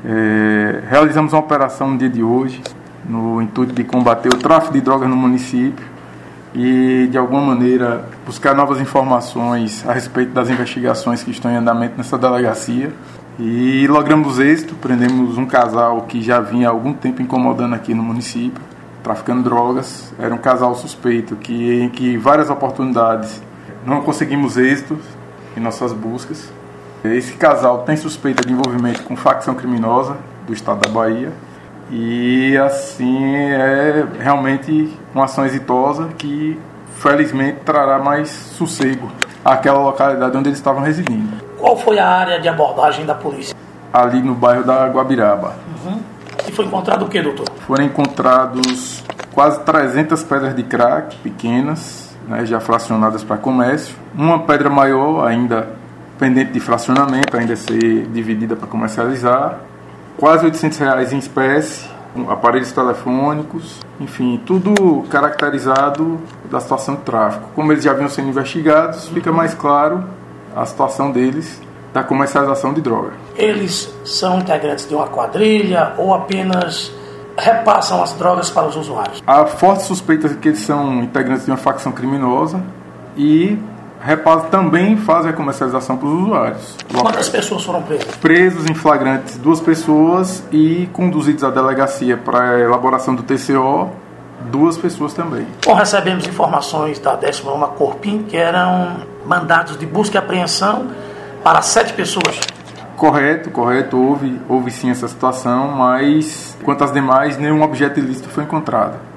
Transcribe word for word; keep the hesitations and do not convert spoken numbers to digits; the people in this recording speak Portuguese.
É, realizamos uma operação no dia de hoje, no intuito de combater o tráfico de drogas no município e, de alguma maneira, buscar novas informações a respeito das investigações que estão em andamento nessa delegacia. E logramos êxito, prendemos um casal que já vinha há algum tempo incomodando aqui no município, traficando drogas. Era um casal suspeito que, em que várias oportunidades não conseguimos êxito em nossas buscas. Esse casal tem suspeita de envolvimento com facção criminosa do estado da Bahia e, assim, é realmente uma ação exitosa que, felizmente, trará mais sossego àquela localidade onde eles estavam residindo. Qual foi a área de abordagem da polícia? Ali no bairro da Guabiraba. Uhum. E foi encontrado o que, doutor? Foram encontrados quase trezentas pedras de crack pequenas, né, já fracionadas para comércio. Uma pedra maior ainda pendente de fracionamento, ainda a ser dividida para comercializar, quase oitocentos reais em espécie, aparelhos telefônicos, enfim, tudo caracterizado da situação de tráfico. Como eles já vinham sendo investigados, fica mais claro a situação deles da comercialização de droga. Eles são integrantes de uma quadrilha ou apenas repassam as drogas para os usuários? Há fortes suspeitas de que eles são integrantes de uma facção criminosa e Repasa também faz a comercialização para os usuários. Quantas pessoas foram presas? Presos em flagrantes duas pessoas e conduzidos à delegacia para a elaboração do T C O, duas pessoas também. Bom, recebemos informações da décima nona Corpim que eram mandados de busca e apreensão para sete pessoas. Correto, correto, houve, houve sim essa situação, mas quanto às demais, nenhum objeto ilícito foi encontrado.